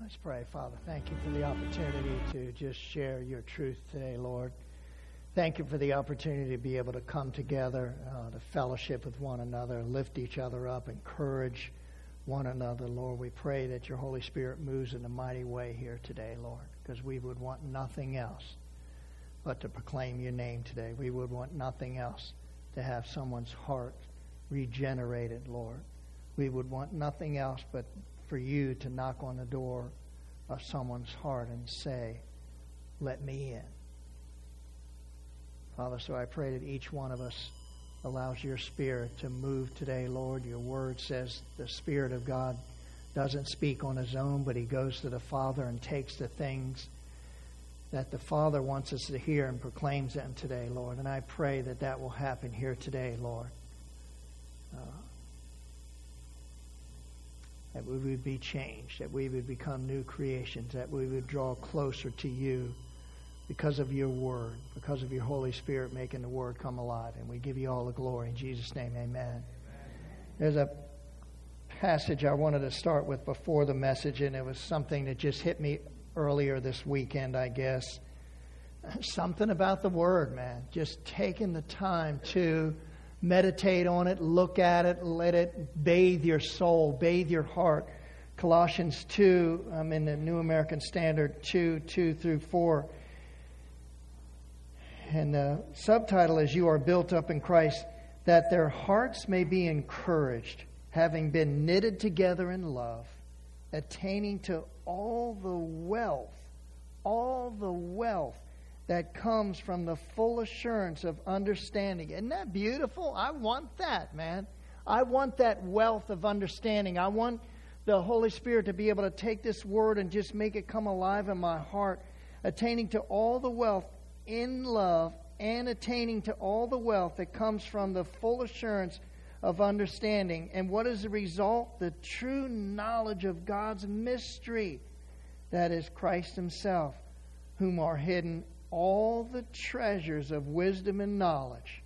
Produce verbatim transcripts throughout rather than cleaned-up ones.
Let's pray. Father, thank you for the opportunity to just share your truth today, Lord. Thank you for the opportunity to be able to come together, uh, to fellowship with one another, lift each other up, encourage one another, Lord. We pray that your Holy Spirit moves in a mighty way here today, Lord, because we would want nothing else but to proclaim your name today. We would want nothing else to have someone's heart regenerated, Lord. We would want nothing else but for you to knock on the door of someone's heart and say, let me in. Father, so I pray that each one of us allows your Spirit to move today, Lord. Your word says the Spirit of God doesn't speak on his own, but he goes to the Father and takes the things that the Father wants us to hear and proclaims them today, Lord. And I pray that that will happen here today, Lord. Uh, that we would be changed, that we would become new creations, that we would draw closer to you because of your word, because of your Holy Spirit making the word come alive. And we give you all the glory. In Jesus' name, amen. Amen. There's a passage I wanted to start with before the message, and it was something that just hit me earlier this weekend, I guess. Something about the word, man. Just taking the time to meditate on it, look at it, let it bathe your soul, bathe your heart. Colossians two, I'm in the New American Standard, two, two through four. And the subtitle is, You are built up in Christ, that their hearts may be encouraged, having been knitted together in love, attaining to all the wealth, all the wealth that comes from the full assurance of understanding. Isn't that beautiful? I want that, man. I want that wealth of understanding. I want the Holy Spirit to be able to take this word and just make it come alive in my heart, attaining to all the wealth in love and attaining to all the wealth that comes from the full assurance of understanding. And what is the result? The true knowledge of God's mystery, that is Christ himself, whom are hidden all the treasures of wisdom and knowledge.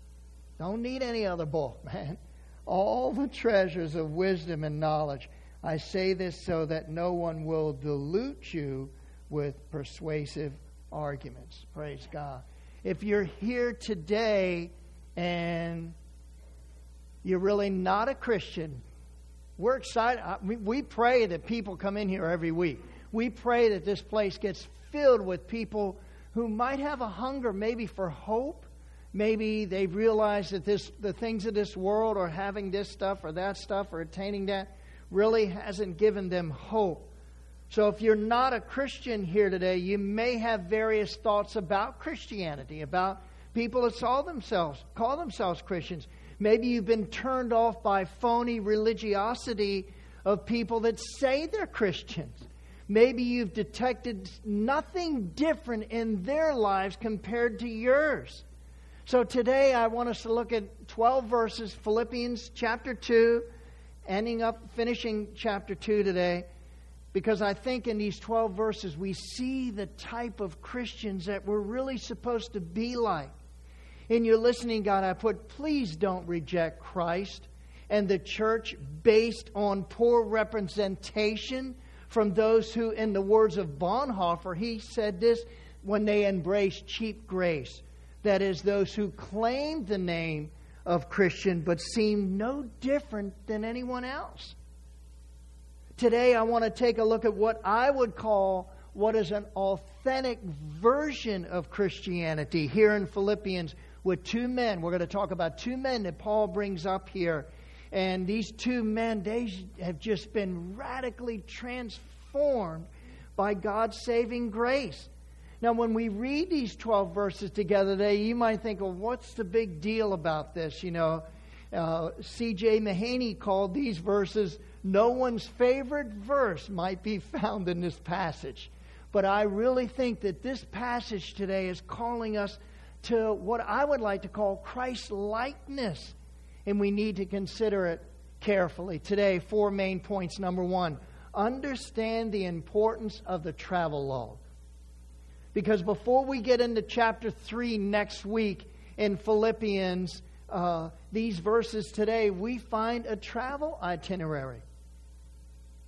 Don't need any other book, man. All the treasures of wisdom and knowledge. I say this so that no one will dilute you with persuasive arguments. Praise God. If you're here today and you're really not a Christian, we're excited. We pray that people come in here every week. We pray that this place gets filled with people who might have a hunger maybe for hope. Maybe they've realized that this, the things of this world, or having this stuff or that stuff or attaining that, really hasn't given them hope. So if you're not a Christian here today, you may have various thoughts about Christianity, about people that call themselves, call themselves Christians. Maybe you've been turned off by phony religiosity of people that say they're Christians. Maybe you've detected nothing different in their lives compared to yours. So today I want us to look at twelve verses, Philippians chapter two, ending up, finishing chapter two today. Because I think in these twelve verses we see the type of Christians that we're really supposed to be like. In your listening guide, I put, please don't reject Christ and the church based on poor representation from those who, in the words of Bonhoeffer, he said this, when they embrace cheap grace. That is, those who claim the name of Christian but seem no different than anyone else. Today I want to take a look at what I would call what is an authentic version of Christianity here in Philippians with two men. We're going to talk about two men that Paul brings up here. And these two men, they have just been radically transformed by God's saving grace. Now, when we read these twelve verses together today, you might think, well, what's the big deal about this? You know, uh, C J Mahaney called these verses, no one's favorite verse might be found in this passage. But I really think that this passage today is calling us to what I would like to call Christ-likeness. And we need to consider it carefully. Today, four main points. Number one, understand the importance of the travel log. Because before we get into chapter three next week in Philippians, uh, these verses today, we find a travel itinerary.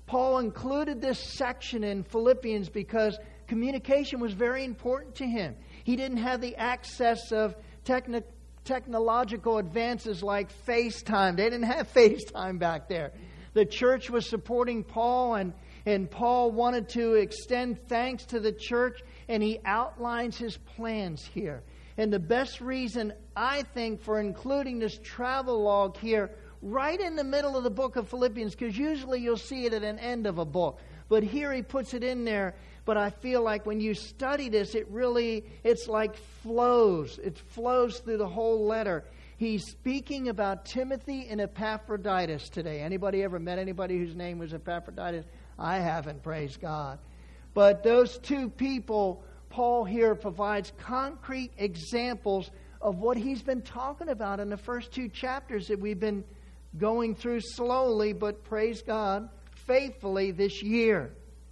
Paul included this section in Philippians because communication was very important to him. He didn't have the access of techni- technological advances like FaceTime. They didn't have FaceTime back there. The church was supporting Paul, and, and Paul wanted to extend thanks to the church, and he outlines his plans here. And the best reason, I think, for including this travel log here right in the middle of the book of Philippians, because usually you'll see it at an end of a book. But here he puts it in there. But I feel like when you study this, it really, it's like flows. It flows through the whole letter. He's speaking about Timothy and Epaphroditus today. Anybody ever met anybody whose name was Epaphroditus? I haven't, praise God. But those two people, Paul here provides concrete examples of what he's been talking about in the first two chapters that we've been going through slowly, but praise God, faithfully this year.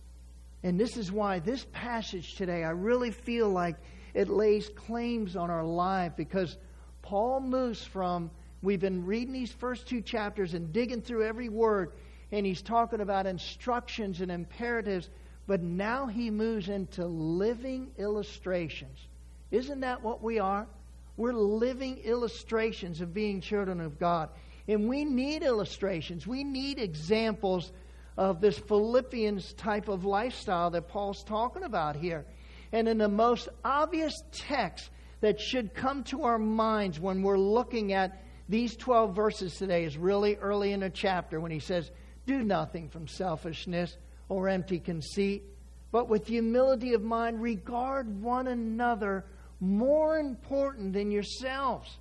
And this is why this passage today, I really feel like it lays claims on our life, because Paul moves from, we've been reading these first two chapters and digging through every word, and he's talking about instructions and imperatives, but now he moves into living illustrations. Isn't that what we are? We're living illustrations of being children of God. And we need illustrations. We need examples of this Philippians type of lifestyle that Paul's talking about here. And in the most obvious text that should come to our minds when we're looking at these twelve verses today is really early in the chapter when he says, "Do nothing from selfishness or empty conceit, but with humility of mind regard one another more important than yourselves.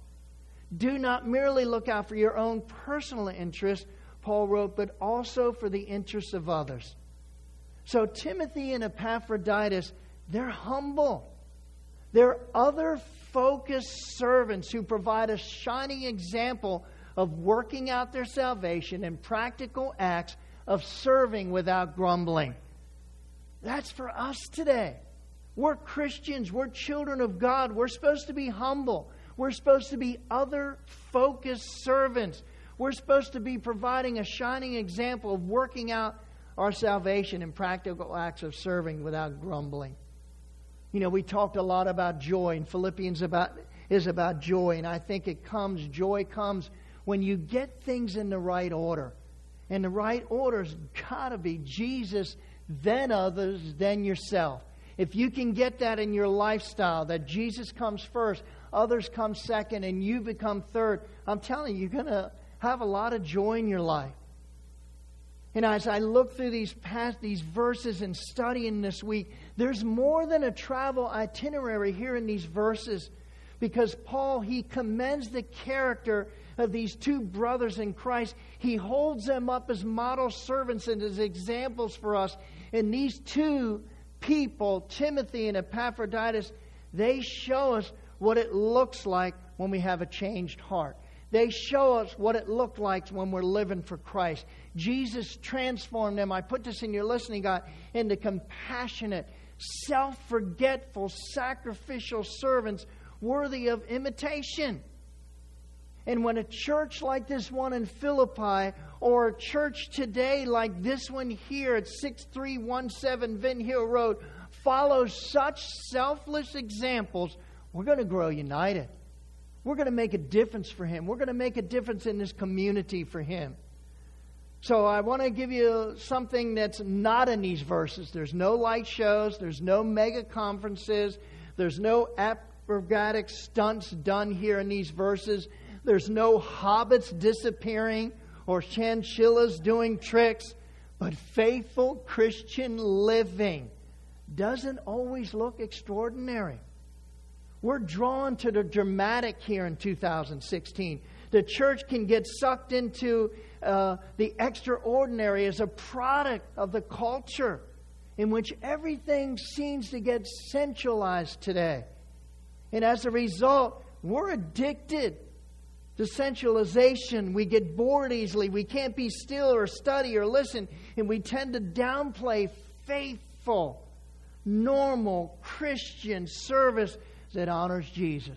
Do not merely look out for your own personal interests," Paul wrote, "but also for the interests of others." So Timothy and Epaphroditus, they're humble. They're other-focused servants who provide a shining example of working out their salvation in practical acts of serving without grumbling. That's for us today. We're Christians. We're children of God. We're supposed to be humble. We're supposed to be other-focused servants. We're supposed to be providing a shining example of working out our salvation in practical acts of serving without grumbling. You know, we talked a lot about joy, and Philippians about is about joy, and I think it comes, joy comes when you get things in the right order. And the right order's got to be Jesus, then others, then yourself. If you can get that in your lifestyle, that Jesus comes first, others come second, and you become third, I'm telling you, you're going to have a lot of joy in your life. And as I look through these past these verses and studying this week, there's more than a travel itinerary here in these verses, because Paul, he commends the character of these two brothers in Christ. He holds them up as model servants and as examples for us. And these two people, Timothy and Epaphroditus, they show us what it looks like when we have a changed heart. They show us what it looked like when we're living for Christ. Jesus transformed them. I put this in your listening guide, into compassionate, self-forgetful, sacrificial servants worthy of imitation. And when a church like this one in Philippi, or a church today like this one here at six three one seven Vin Hill Road, follows such selfless examples, we're going to grow united. We're going to make a difference for Him. We're going to make a difference in this community for Him. So I want to give you something that's not in these verses. There's no light shows. There's no mega conferences. There's no acrobatic stunts done here in these verses. There's no hobbits disappearing or chinchillas doing tricks. But faithful Christian living doesn't always look extraordinary. We're drawn to the dramatic here in two thousand sixteen. The church can get sucked into uh, the extraordinary as a product of the culture in which everything seems to get centralized today. And as a result, we're addicted to centralization. We get bored easily. We can't be still or study or listen. And we tend to downplay faithful, normal Christian service that honors Jesus.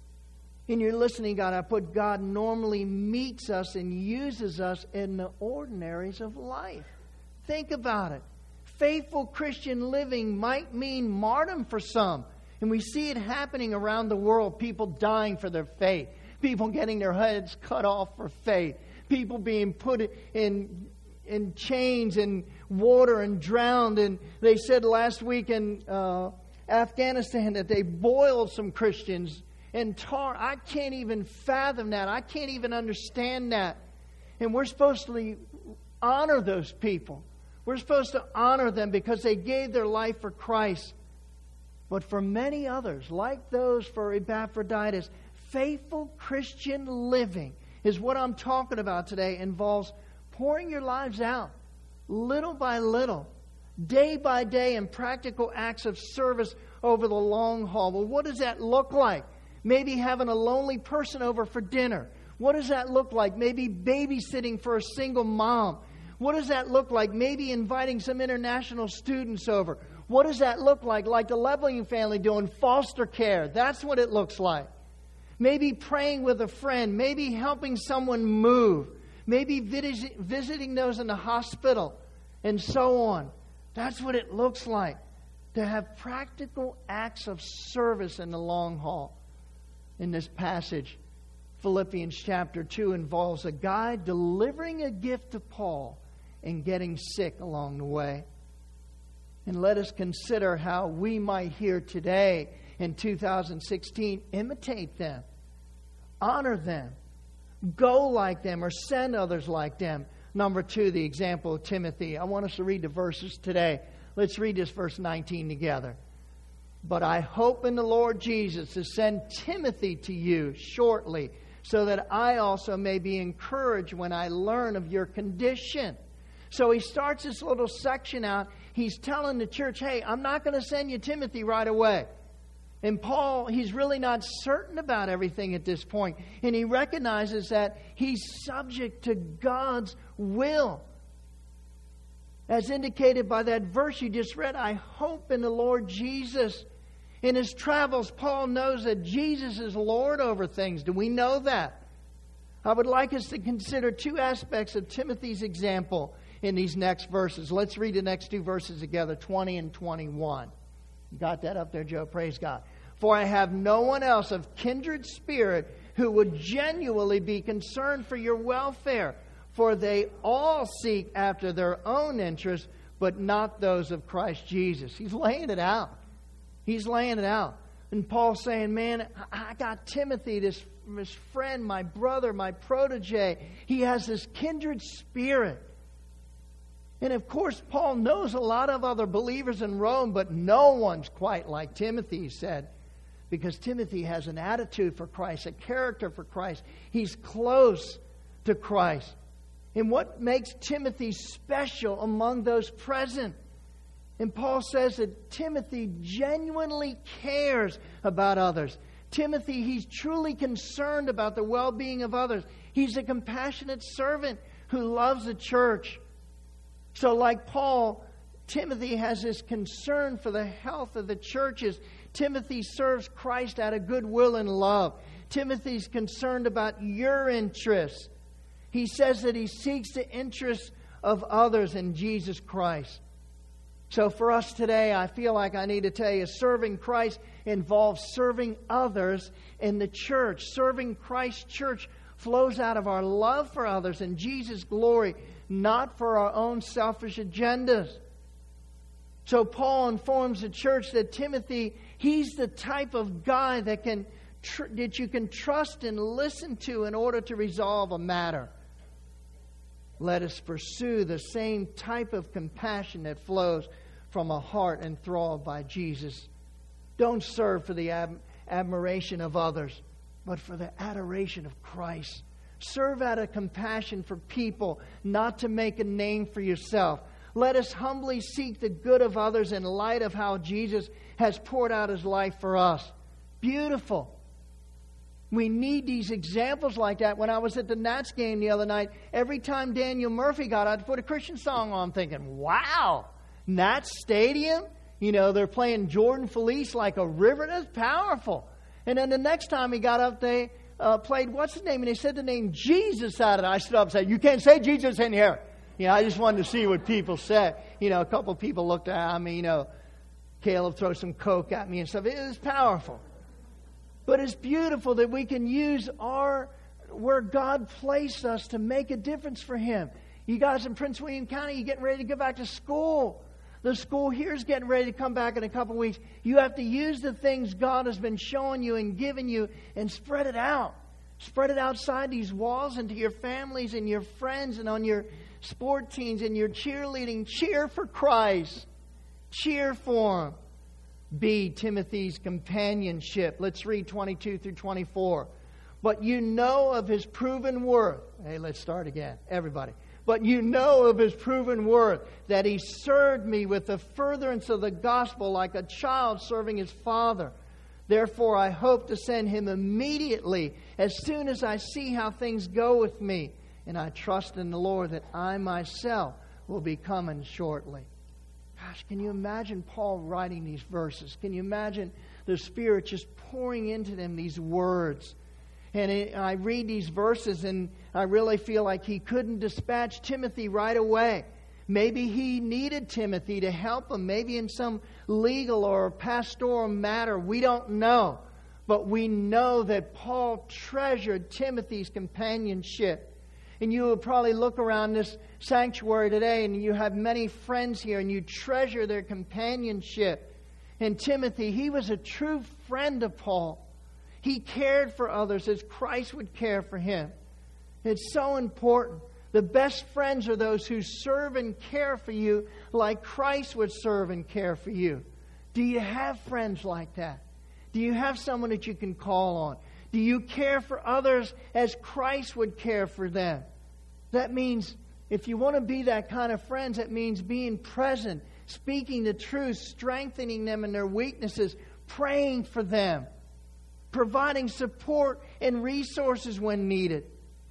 In your listening guide, I put God normally meets us and uses us in the ordinaries of life. Think about it. Faithful Christian living might mean martyrdom for some. And we see it happening around the world. People dying for their faith. People getting their heads cut off for faith. People being put in, in chains and water and drowned. And they said last week in uh, Afghanistan that they boiled some Christians in tar. I can't even fathom that. I can't even understand that. And we're supposed to honor those people. We're supposed to honor them because they gave their life for Christ. But for many others, like those for Epaphroditus, faithful Christian living is what I'm talking about today. Involves pouring your lives out little by little, day by day, in practical acts of service over the long haul. Well, what does that look like? Maybe having a lonely person over for dinner. What does that look like? Maybe babysitting for a single mom. What does that look like? Maybe inviting some international students over. What does that look like? Like the Lebling family doing foster care. That's what it looks like. Maybe praying with a friend. Maybe helping someone move. Maybe vis- visiting those in the hospital. And so on. That's what it looks like. To have practical acts of service in the long haul. In this passage, Philippians chapter two involves a guy delivering a gift to Paul and getting sick along the way. And let us consider how we might here today in two thousand sixteen imitate them, honor them, go like them, or send others like them. Number two, the example of Timothy. I want us to read the verses today. Let's read this verse nineteen together. But I hope in the Lord Jesus to send Timothy to you shortly, so that I also may be encouraged when I learn of your condition. So he starts this little section out. He's telling the church, hey, I'm not going to send you Timothy right away. And Paul, he's really not certain about everything at this point. And he recognizes that he's subject to God's will. As indicated by that verse you just read, I hope in the Lord Jesus. In his travels, Paul knows that Jesus is Lord over things. Do we know that? I would like us to consider two aspects of Timothy's example in these next verses. Let's read the next two verses together, twenty and twenty-one. You got that up there, Joe? Praise God. For I have no one else of kindred spirit who would genuinely be concerned for your welfare. For they all seek after their own interests, but not those of Christ Jesus. He's laying it out. He's laying it out. And Paul's saying, man, I got Timothy, this, this friend, my brother, my protege. He has this kindred spirit. And of course, Paul knows a lot of other believers in Rome, but no one's quite like Timothy, he said. Because Timothy has an attitude for Christ, a character for Christ. He's close to Christ. And what makes Timothy special among those present? And Paul says that Timothy genuinely cares about others. Timothy, he's truly concerned about the well-being of others. He's a compassionate servant who loves the church. So like Paul, Timothy has this concern for the health of the churches. Timothy serves Christ out of goodwill and love. Timothy's concerned about your interests. He says that he seeks the interests of others in Jesus Christ. So for us today, I feel like I need to tell you, serving Christ involves serving others in the church. Serving Christ's church flows out of our love for others and Jesus' glory, not for our own selfish agendas. So Paul informs the church that Timothy, he's the type of guy that can tr- that you can trust and listen to in order to resolve a matter. Let us pursue the same type of compassion that flows from a heart enthralled by Jesus. Don't serve for the ab- admiration of others, but for the adoration of Christ. Serve out of compassion for people, not to make a name for yourself. Let us humbly seek the good of others in light of how Jesus has poured out His life for us. Beautiful. We need these examples like that. When I was at the Nats game the other night, every time Daniel Murphy got out to put a Christian song on, I'm thinking, wow, Nats Stadium? You know, they're playing Jordan Felice like a river. That's powerful. And then the next time he got up, they uh, played, what's his name? And they said the name Jesus out of it. I stood up and said, you can't say Jesus in here. You know, I just wanted to see what people said. You know, a couple of people looked at me, you know, Caleb throw some Coke at me and stuff. It was powerful. But it's beautiful that we can use our, where God placed us to make a difference for Him. You guys in Prince William County, you're getting ready to go back to school. The school here is getting ready to come back in a couple of weeks. You have to use the things God has been showing you and giving you and spread it out. Spread it outside these walls and to your families and your friends and on your sport teams and your cheerleading. Cheer for Christ. Cheer for Him. B, Timothy's companionship. Let's read twenty-two through twenty-four. But you know of his proven worth. Hey, let's start again. Everybody. But you know of his proven worth, that he served me with the furtherance of the gospel like a child serving his father. Therefore, I hope to send him immediately as soon as I see how things go with me. And I trust in the Lord that I myself will be coming shortly. Gosh, can you imagine Paul writing these verses? Can you imagine the Spirit just pouring into them these words? And it, I read these verses and I really feel like he couldn't dispatch Timothy right away. Maybe he needed Timothy to help him, maybe in some legal or pastoral matter. We don't know. But we know that Paul treasured Timothy's companionship. And you will probably look around this sanctuary today and you have many friends here and you treasure their companionship. And Timothy, he was a true friend of Paul. He cared for others as Christ would care for him. It's so important. The best friends are those who serve and care for you like Christ would serve and care for you. Do you have friends like that? Do you have someone that you can call on? Do you care for others as Christ would care for them? That means, if you want to be that kind of friends, that means being present, speaking the truth, strengthening them in their weaknesses, praying for them, providing support and resources when needed.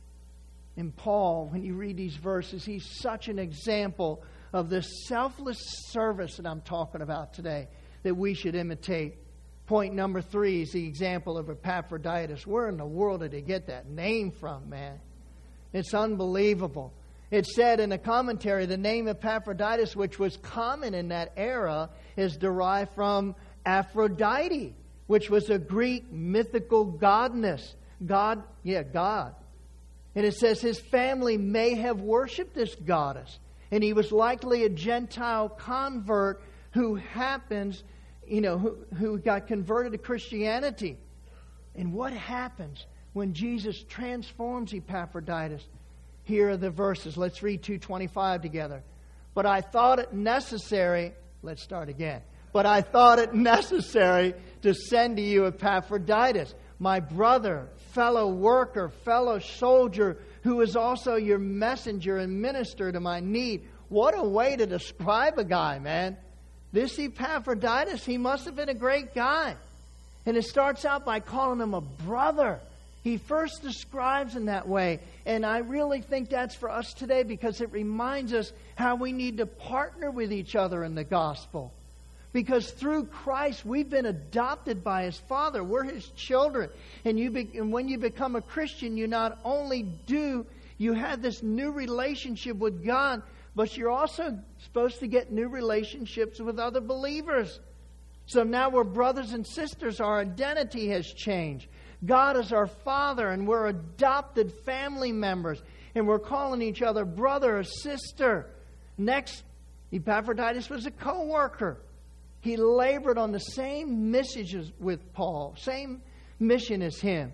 And Paul, when you read these verses, he's such an example of the selfless service that I'm talking about today that we should imitate. Point number three is the example of Epaphroditus. Where in the world did he get that name from, man? It's unbelievable. It said in a commentary, the name Epaphroditus, which was common in that era, is derived from Aphrodite, which was a Greek mythical goddess. God, yeah, God. And it says his family may have worshipped this goddess. And he was likely a Gentile convert who happens, you know, who, who got converted to Christianity. And what happens when Jesus transforms Epaphroditus? Here are the verses. Let's read two twenty-five together. But I thought it necessary, let's start again. But I thought it necessary to send to you Epaphroditus, my brother, fellow worker, fellow soldier, who is also your messenger and minister to my need. What a way to describe a guy, man. This Epaphroditus, he must have been a great guy. And it starts out by calling him a brother. He first describes in that way. And I really think that's for us today because it reminds us how we need to partner with each other in the gospel. Because through Christ, we've been adopted by His Father. We're His children. And, you be, and when you become a Christian, you not only do, you have this new relationship with God, but you're also supposed to get new relationships with other believers. So now we're brothers and sisters. Our identity has changed. God is our Father, and we're adopted family members. And we're calling each other brother or sister. Next, Epaphroditus was a co-worker. He labored on the same messages with Paul, same mission as him.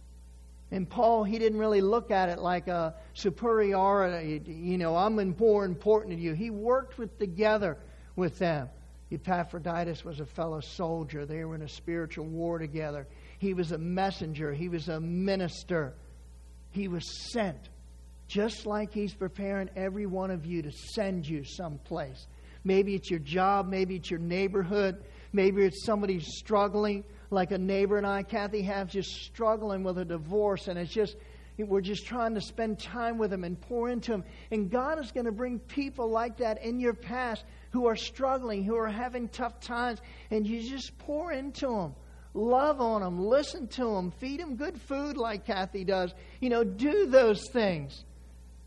And Paul, he didn't really look at it like a superiority, you know, I'm more important to you. He worked with together with them. Epaphroditus was a fellow soldier. They were in a spiritual war together. He was a messenger. He was a minister. He was sent, just like He's preparing every one of you to send you someplace. Maybe it's your job. Maybe it's your neighborhood. Maybe it's somebody struggling, like a neighbor and I, Kathy, have just struggling with a divorce. And it's just, we're just trying to spend time with them and pour into them. And God is going to bring people like that in your past who are struggling, who are having tough times. And you just pour into them. Love on them. Listen to them. Feed them good food like Kathy does. You know, do those things.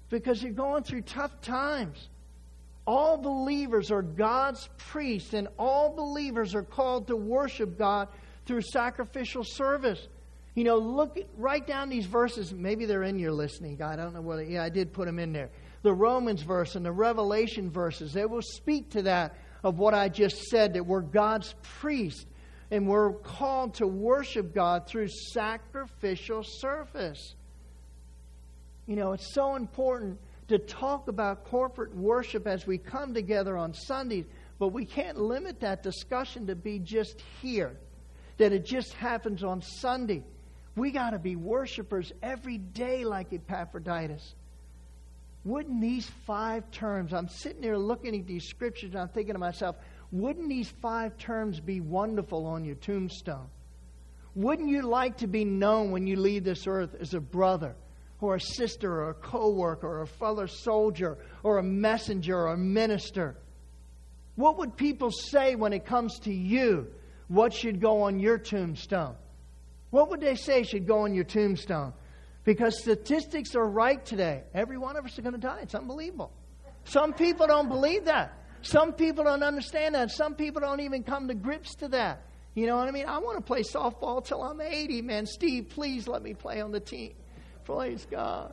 because you're going through tough times. All believers are God's priests, and all believers are called to worship God through sacrificial service. You know, look, write down these verses. Maybe they're in your listening guide. I don't know whether, yeah, I did put them in there. The Romans verse and the Revelation verses, they will speak to that of what I just said, that we're God's priests and we're called to worship God through sacrificial service. You know, it's so important to talk about corporate worship as we come together on Sundays, but we can't limit that discussion to be just here, that it just happens on Sunday. We got to be worshipers every day like Epaphroditus. Wouldn't these five terms, I'm sitting there looking at these scriptures and I'm thinking to myself, wouldn't these five terms be wonderful on your tombstone? Wouldn't you like to be known when you leave this earth as a brother or a sister or a co-worker or a fellow soldier or a messenger or a minister? What would people say when it comes to you? What should go on your tombstone? What would they say should go on your tombstone? Because statistics are right today. Every one of us are going to die. It's unbelievable. Some people don't believe that. Some people don't understand that. Some people don't even come to grips to that. You know what I mean? I want to play softball till I'm eighty, man. Steve, please let me play on the team. Praise God.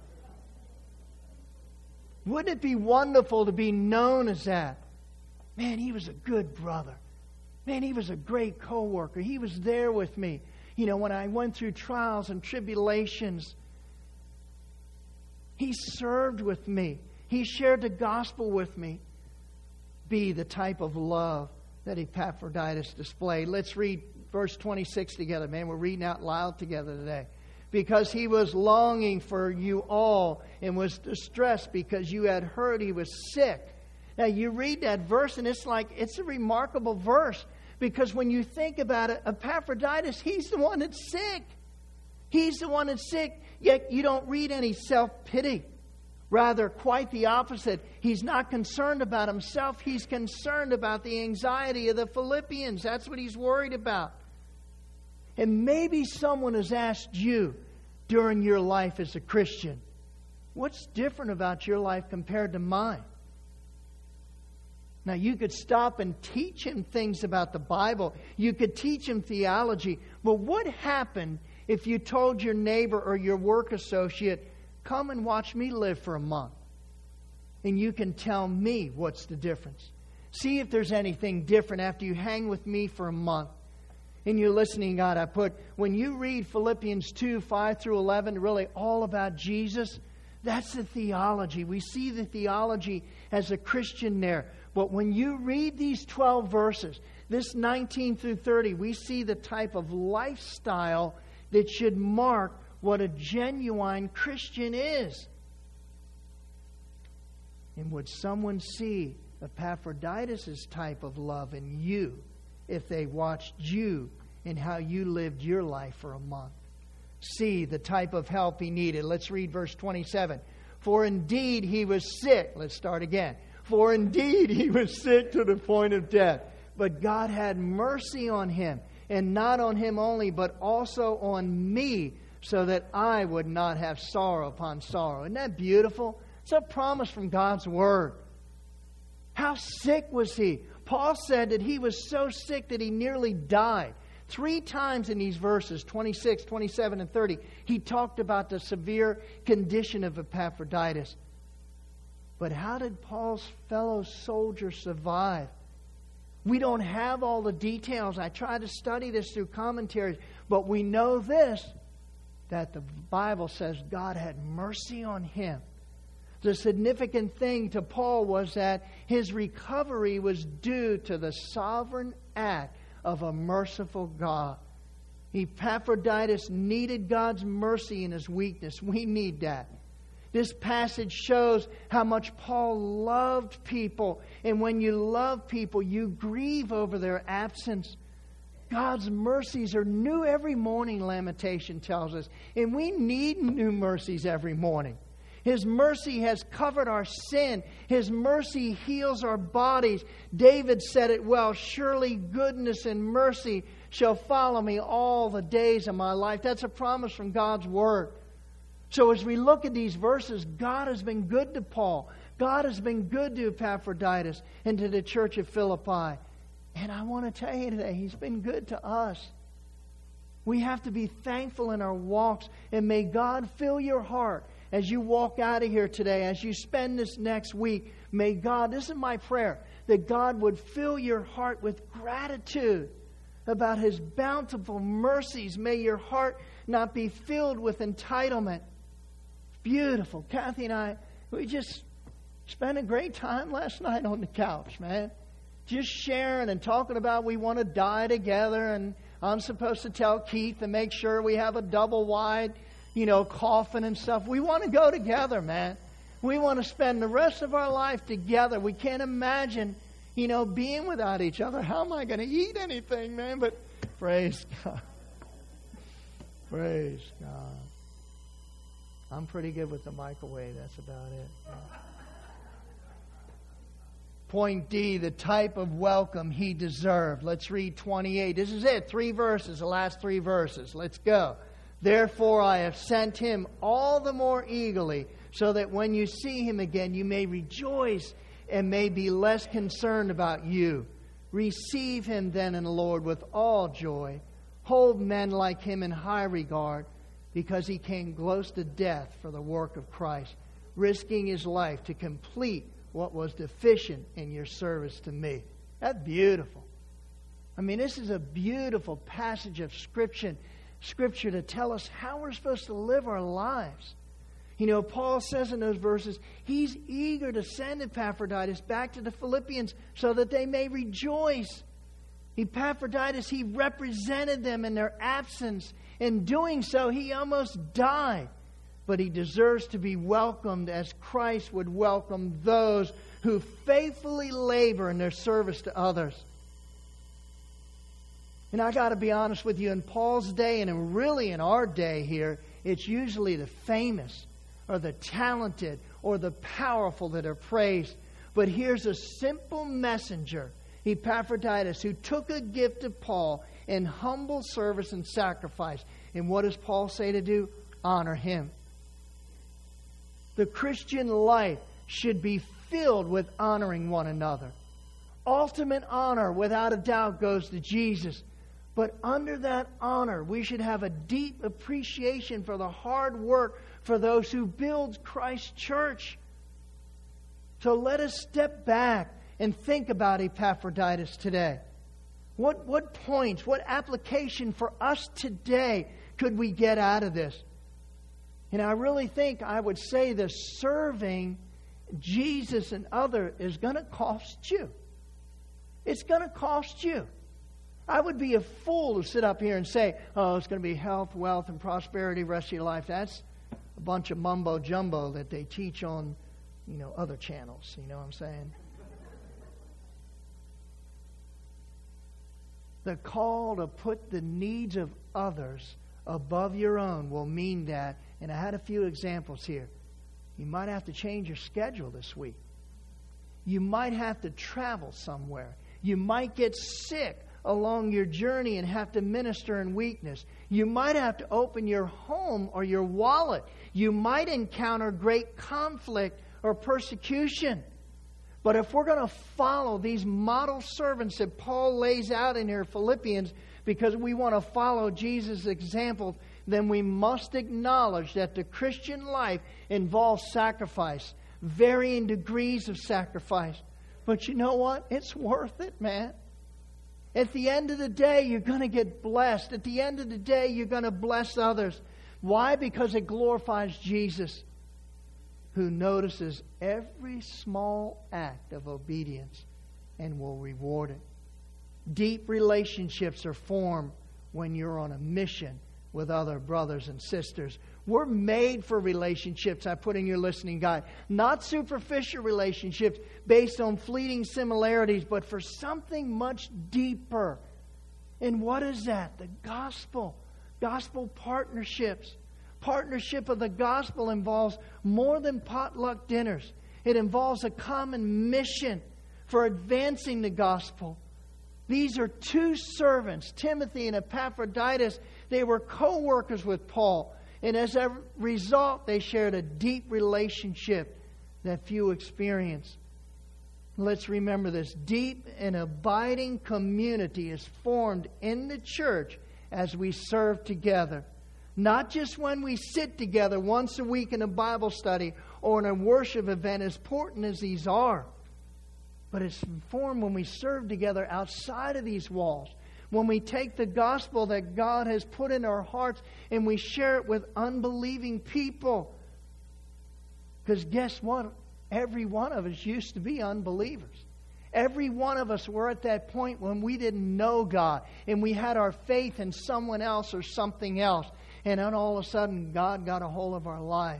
Wouldn't it be wonderful to be known as that? Man, he was a good brother. Man, he was a great co-worker. He was there with me. You know, when I went through trials and tribulations, he served with me. He shared the gospel with me. Be the type of love that Epaphroditus displayed. Let's read verse twenty-six together, man. We're reading out loud together today. Because he was longing for you all and was distressed because you had heard he was sick. Now you read that verse and it's like, it's a remarkable verse. Because when you think about it, Epaphroditus, he's the one that's sick. He's the one that's sick. Yet you don't read any self-pity. Rather, quite the opposite. He's not concerned about himself. He's concerned about the anxiety of the Philippians. That's what he's worried about. And maybe someone has asked you during your life as a Christian, what's different about your life compared to mine? Now, you could stop and teach him things about the Bible. You could teach him theology. But what happened if you told your neighbor or your work associate, come and watch me live for a month? And you can tell me what's the difference. See if there's anything different after you hang with me for a month. In your listening, God, I put, when you read Philippians two, five through eleven, really all about Jesus, that's the theology. We see the theology as a Christian there. But when you read these twelve verses, this nineteen through thirty, we see the type of lifestyle that should mark what a genuine Christian is. And would someone see Epaphroditus' type of love in you if they watched you and how you lived your life for a month? See the type of help he needed. Let's read verse twenty-seven. For indeed he was sick. Let's start again. For indeed he was sick to the point of death. But God had mercy on him. And not on him only, but also on me, so that I would not have sorrow upon sorrow. Isn't that beautiful? It's a promise from God's Word. How sick was he? Paul said that he was so sick that he nearly died. Three times in these verses, twenty-six, twenty-seven, and thirty, he talked about the severe condition of Epaphroditus. But how did Paul's fellow soldier survive? We don't have all the details. I tried to study this through commentaries, but we know this, that the Bible says God had mercy on him. The significant thing to Paul was that his recovery was due to the sovereign act of a merciful God. Epaphroditus needed God's mercy in his weakness. We need that. This passage shows how much Paul loved people. And when you love people, you grieve over their absence. God's mercies are new every morning, Lamentation tells us. And we need new mercies every morning. His mercy has covered our sin. His mercy heals our bodies. David said it well, surely goodness and mercy shall follow me all the days of my life. That's a promise from God's Word. So as we look at these verses, God has been good to Paul. God has been good to Epaphroditus and to the church of Philippi. And I want to tell you today, He's been good to us. We have to be thankful in our walks. And may God fill your heart as you walk out of here today, as you spend this next week. May God, this is my prayer, that God would fill your heart with gratitude about His bountiful mercies. May your heart not be filled with entitlement. Beautiful. Kathy and I, we just spent a great time last night on the couch, man. Just sharing and talking about we want to die together, and I'm supposed to tell Keith to make sure we have a double wide, you know, coffin and stuff. We want to go together, man. We want to spend the rest of our life together. We can't imagine, you know, being without each other. How am I going to eat anything, man? But praise God. Praise God. I'm pretty good with the microwave. That's about it. Yeah. Point D, the type of welcome he deserved. Let's read twenty-eight. This is it. Three verses, the last three verses. Let's go. Therefore I have sent him all the more eagerly, so that when you see him again, you may rejoice and may be less concerned about you. Receive him then in the Lord with all joy. Hold men like him in high regard, because he came close to death for the work of Christ, risking his life to complete what was deficient in your service to me. That's beautiful. I mean, this is a beautiful passage of Scripture, Scripture to tell us how we're supposed to live our lives. You know, Paul says in those verses, he's eager to send Epaphroditus back to the Philippians so that they may rejoice. Epaphroditus, he represented them in their absence. In doing so, he almost died. But he deserves to be welcomed as Christ would welcome those who faithfully labor in their service to others. And I got to be honest with you, in Paul's day and really in our day here, it's usually the famous or the talented or the powerful that are praised. But here's a simple messenger, Epaphroditus, who took a gift of Paul in humble service and sacrifice. And what does Paul say to do? Honor him. The Christian life should be filled with honoring one another. Ultimate honor, without a doubt, goes to Jesus. But under that honor, we should have a deep appreciation for the hard work for those who build Christ's church. So let us step back and think about Epaphroditus today. What, what points, what application for us today could we get out of this? And I really think I would say that serving Jesus and others is going to cost you. It's going to cost you. I would be a fool to sit up here and say, oh, it's going to be health, wealth, and prosperity the rest of your life. That's a bunch of mumbo jumbo that they teach on, you know, other channels. You know what I'm saying? The call to put the needs of others above your own will mean that. And I had a few examples here. You might have to change your schedule this week. You might have to travel somewhere. You might get sick along your journey and have to minister in weakness. You might have to open your home or your wallet. You might encounter great conflict or persecution. But if we're going to follow these model servants that Paul lays out in here, Philippians, because we want to follow Jesus' example, then we must acknowledge that the Christian life involves sacrifice, varying degrees of sacrifice. But you know what? It's worth it, man. At the end of the day, you're going to get blessed. At the end of the day, you're going to bless others. Why? Because it glorifies Jesus, who notices every small act of obedience and will reward it. Deep relationships are formed when you're on a mission with other brothers and sisters. We're made for relationships, I put in your listening guide. Not superficial relationships based on fleeting similarities, but for something much deeper. And what is that? The gospel. Gospel partnerships. Partnership of the gospel involves more than potluck dinners. It involves a common mission for advancing the gospel. These are two servants, Timothy and Epaphroditus. They were co-workers with Paul. And as a result, they shared a deep relationship that few experience. Let's remember this. Deep and abiding community is formed in the church as we serve together. Not just when we sit together once a week in a Bible study or in a worship event, as important as these are. But it's formed when we serve together outside of these walls. When we take the gospel that God has put in our hearts and we share it with unbelieving people. Because guess what? Every one of us used to be unbelievers. Every one of us were at that point when we didn't know God and we had our faith in someone else or something else. And then all of a sudden God got a hold of our life.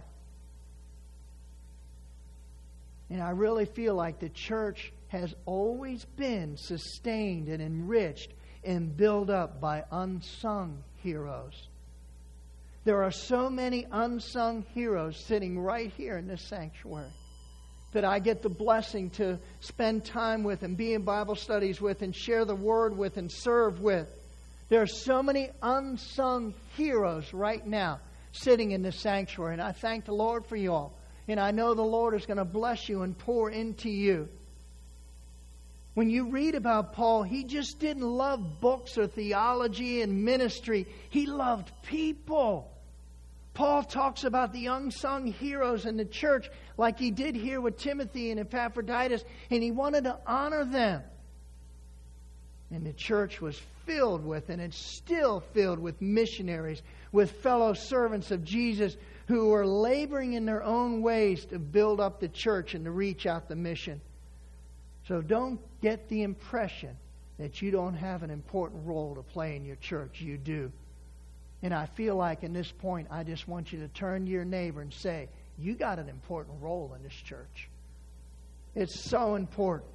And I really feel like the church has always been sustained and enriched and built up by unsung heroes. There are so many unsung heroes sitting right here in this sanctuary that I get the blessing to spend time with and be in Bible studies with and share the Word with and serve with. There are so many unsung heroes right now sitting in this sanctuary. And I thank the Lord for you all. And I know the Lord is going to bless you and pour into you. When you read about Paul, he just didn't love books or theology and ministry. He loved people. Paul talks about the unsung heroes in the church like he did here with Timothy and Epaphroditus, and he wanted to honor them. And the church was filled with, and it's still filled with missionaries, with fellow servants of Jesus who are laboring in their own ways to build up the church and to reach out the mission. So don't get the impression that you don't have an important role to play in your church. You do. And I feel like in this point, I just want you to turn to your neighbor and say, you got an important role in this church. It's so important.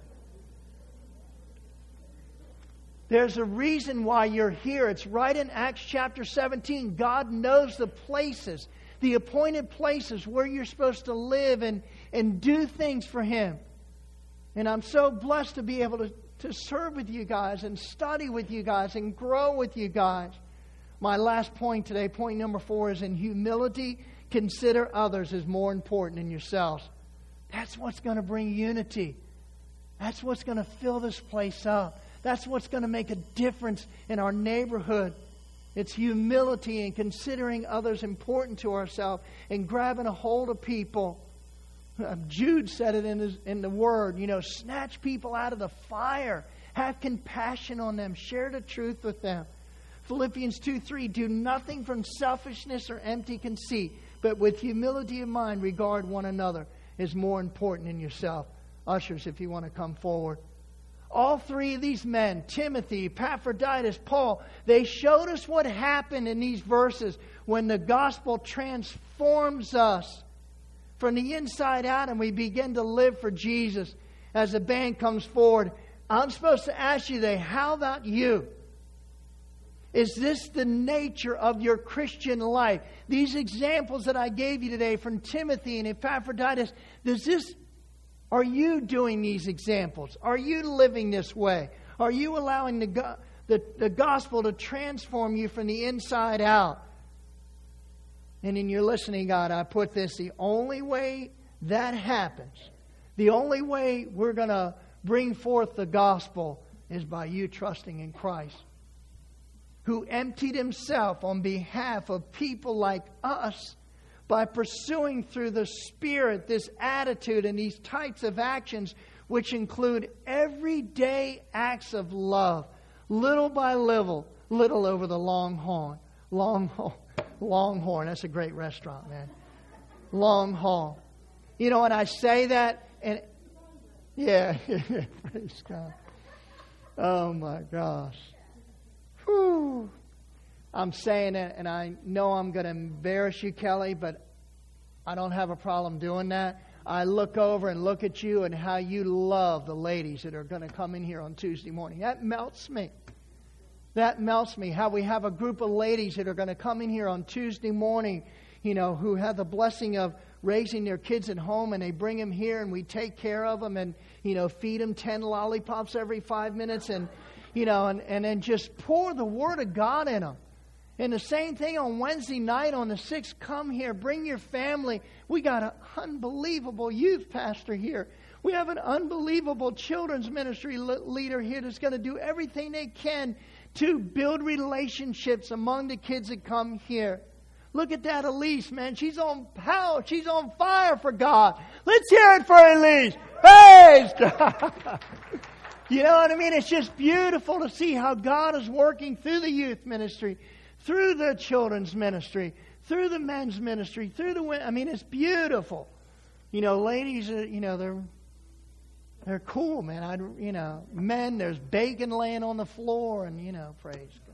There's a reason why you're here. It's right in Acts chapter seventeen. God knows the places, the appointed places where you're supposed to live and, and do things for Him. And I'm so blessed to be able to, to serve with you guys and study with you guys and grow with you guys. My last point today, point number four, is in humility, consider others as more important than yourselves. That's what's going to bring unity. That's what's going to fill this place up. That's what's going to make a difference in our neighborhood. It's humility and considering others important to ourselves and grabbing a hold of people. Jude said it in, his, in the Word, you know, snatch people out of the fire. Have compassion on them. Share the truth with them. Philippians two three, do nothing from selfishness or empty conceit, but with humility of mind regard one another as more important than yourself. Ushers, if you want to come forward. All three of these men, Timothy, Epaphroditus, Paul, they showed us what happened in these verses when the gospel transforms us from the inside out and we begin to live for Jesus. As the band comes forward, I'm supposed to ask you today, how about you? Is this the nature of your Christian life? These examples that I gave you today from Timothy and Epaphroditus, does this, are you doing these examples? Are you living this way? Are you allowing the, the, the gospel to transform you from the inside out? And in your listening, God, I put this, the only way that happens, the only way we're going to bring forth the gospel is by you trusting in Christ, who emptied Himself on behalf of people like us by pursuing through the Spirit this attitude and these types of actions, which include everyday acts of love, little by little, little over the Longhorn. Longhorn. Longhorn. That's a great restaurant, man. Long haul. You know, and I say that, and yeah, praise God. Oh my gosh. Whew. I'm saying it, and I know I'm going to embarrass you, Kelly, but I don't have a problem doing that. I look over and look at you and how you love the ladies that are going to come in here on Tuesday morning. That melts me. That melts me. How we have a group of ladies that are going to come in here on Tuesday morning, you know, who have the blessing of raising their kids at home, and they bring them here and we take care of them and, you know, feed them ten lollipops every five minutes and, you know, and, and then just pour the Word of God in them. And the same thing on Wednesday night on the sixth. Come here. Bring your family. We got an unbelievable youth pastor here. We have an unbelievable children's ministry leader here that's going to do everything they can to build relationships among the kids that come here. Look at that Elise, man. She's on power. She's on fire for God. Let's hear it for Elise. Praise God. You know what I mean? It's just beautiful to see how God is working through the youth ministry, through the children's ministry, through the men's ministry, through the women. I mean, it's beautiful. You know, ladies, you know, they're they're cool, man. I, you know, men, there's bacon laying on the floor, and you know, praise God.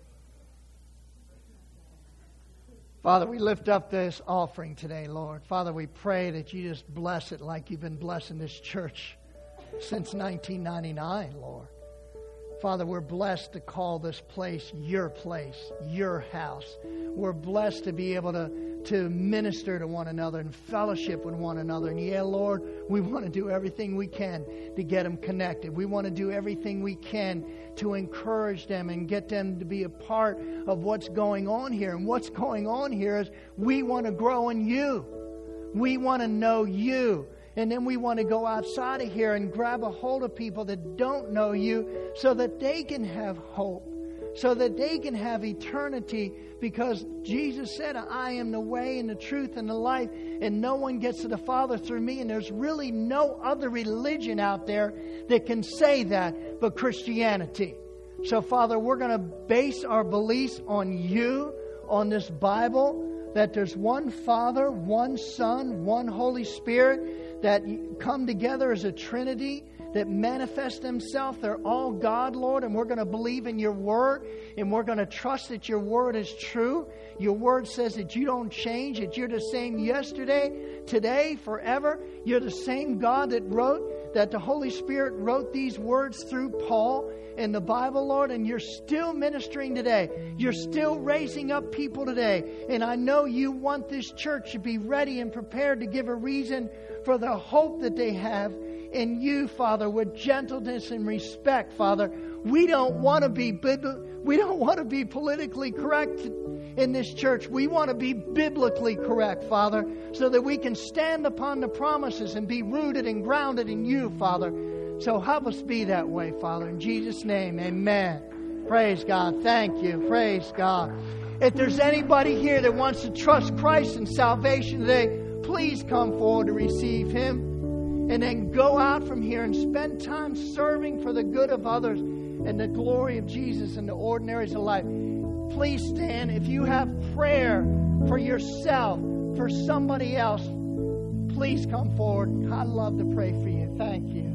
Father, we lift up this offering today, Lord. Father, we pray that you just bless it like you've been blessing this church since nineteen ninety-nine, Lord. Father, we're blessed to call this place your place, your house. We're blessed to be able to, to minister to one another and fellowship with one another. And yeah, Lord, we want to do everything we can to get them connected. We want to do everything we can to encourage them and get them to be a part of what's going on here. And what's going on here is we want to grow in you. We want to know you. And then we want to go outside of here and grab a hold of people that don't know you so that they can have hope, so that they can have eternity, because Jesus said, I am the way and the truth and the life, and no one gets to the Father through me. And there's really no other religion out there that can say that but Christianity. So, Father, we're going to base our beliefs on you, on this Bible, that there's one Father, one Son, one Holy Spirit, that come together as a Trinity, that manifest themselves. They're all God, Lord, and we're going to believe in your word, and we're going to trust that your word is true. Your word says that you don't change, that you're the same yesterday, today, forever. You're the same God that wrote, that the Holy Spirit wrote these words through Paul in the Bible, Lord, and you're still ministering today. You're still raising up people today. And I know you want this church to be ready and prepared to give a reason for the hope that they have in you, Father, with gentleness and respect, Father. We don't want to be we don't want to be politically correct in this church. We want to be biblically correct, Father, so that we can stand upon the promises and be rooted and grounded in you, Father. So help us be that way, Father. In Jesus' name, amen. Praise God. Thank you. Praise God. If there's anybody here that wants to trust Christ in salvation today, please come forward to receive Him. And then go out from here and spend time serving for the good of others and the glory of Jesus in the ordinaries of life. Please stand. If you have prayer for yourself, for somebody else, please come forward. I'd love to pray for you. Thank you.